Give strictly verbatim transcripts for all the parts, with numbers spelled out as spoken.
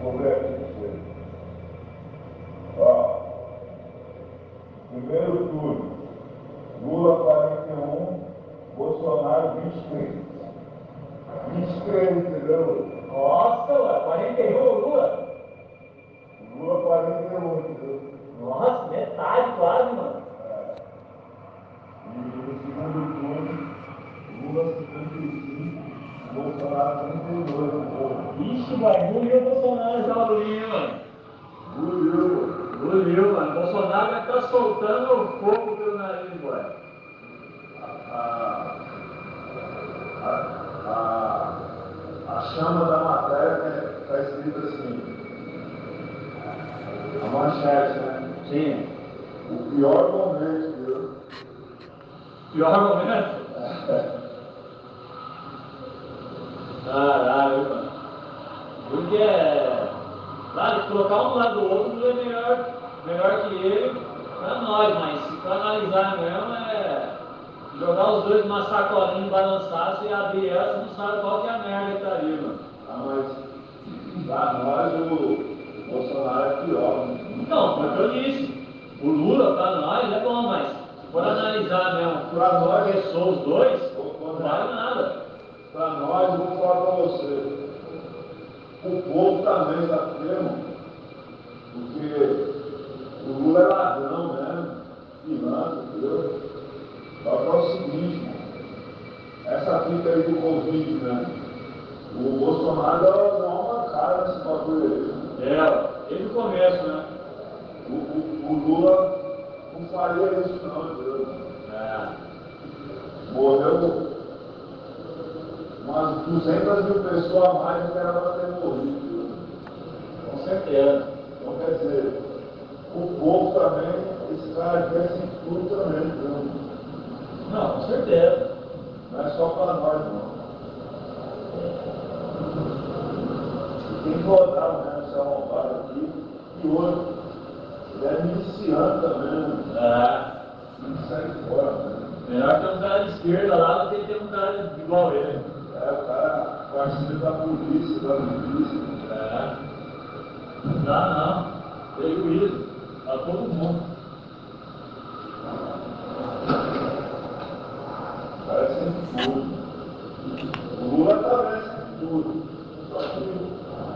vou ver aqui para você. Ó, primeiro turno, Lula quarenta e um, Bolsonaro vinte e três. vinte e três, entendeu? Nossa, ué, quarenta e um Lula? Lula quarenta e um, entendeu? Nossa, metade quase, mano. É. E no segundo turno, Lula cinquenta e cinco, Bolsonaro trinta e dois, entendeu? Ixi, vai, engoliu o Bolsonaro já, o Lulinha, mano. Engoliu. Engoliu, mano. Bolsonaro vai estar soltando fogo pelo nariz, boy. A, a, a, a chama da matéria está escrita assim, a manchete, né? Sim. O pior momento, viu? Pior momento? Caralho, mano. Porque é. Claro, colocar um lado do outro é melhor, melhor que ele pra nós, mas se for analisar mesmo é. Jogar os dois numa sacolinha balançar, se abrir essa, não sabe qual que é a merda que tá ali, mano. Ah, mas pra nós o Bolsonaro é pior, né? Então, foi o que eu disse. O Lula pra nós é bom, mas se for analisar mesmo, Pra nós, pessoa os dois, Ô, não vale nada. Para nós, eu vou falar para você, o povo também está tendo, porque o Lula é ladrão mesmo, pilantra, entendeu? Só que é o seguinte, essa fita aí do Covid, né? O Bolsonaro dá uma cara nesse bagulho aí. É, desde o começo, né? O, o, o Lula não faria isso não, entendeu? É. Morreu umas duzentas mil pessoas a mais do que era para ter morrido, entendeu? Com certeza. Então quer dizer, o povo também, esse cara pensa em tudo também, entendeu? Não, com certeza. Não é só para nós, não. E tem que votar mesmo esse arrombado aqui. E outro, ele é miliciano também, né? É. Ele sai fora, né? Melhor ter um cara de esquerda lá do que ter um cara igual ele. É, o cara parceiro da polícia, da milícia. É. Não dá não. Prejuízo. Pra todo mundo. O cara é sempre tudo. O Lula também é sempre tudo. Só que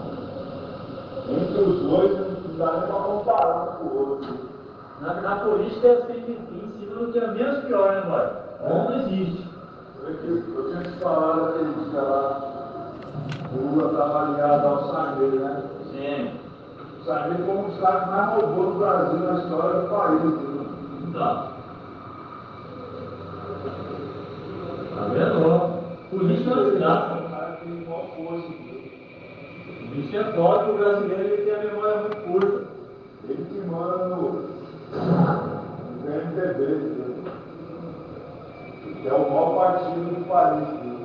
entre os dois não dá nem para comparar um com o outro. Na, na política tem que ensinar o que é menos pior, né, boy? Bom não existe. Eu tinha te falado aquele dia lá, o Lula estava ligado ao Sarney, né? Sim. O Sarney foi um dos caras que mais roubou no Brasil na história do país. Viu? Então. Tá vendo? Política é uma desgraça. O cara tem maior força. Viu? Política é foda que o brasileiro ele tem a memória muito curta. Ele que manda no, no P M D B, viu? Que é o maior partido do país. Viu?